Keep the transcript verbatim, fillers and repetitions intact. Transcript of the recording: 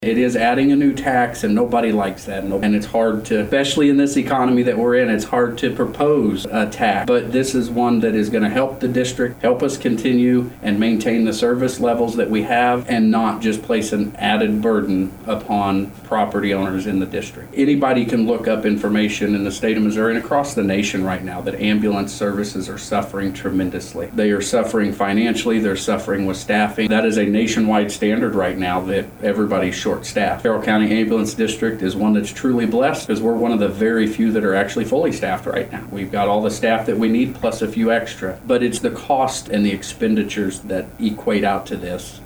It is adding a new tax, and nobody likes that. And it's hard to, especially in this economy that we're in, it's hard to propose a tax. But this is one that is going to help the district, help us continue and maintain the service levels that we have, and not just place an added burden upon property owners in the district. Anybody can look up information in the state of Missouri and across the nation right now that ambulance services are suffering tremendously. They are suffering financially, they're suffering with staffing. That is a nationwide standard right now that everybody's short-staffed. Carroll County Ambulance District is one that's truly blessed because we're one of the very few that are actually fully staffed right now. We've got all the staff that we need plus a few extra. But it's the cost and the expenditures that equate out to this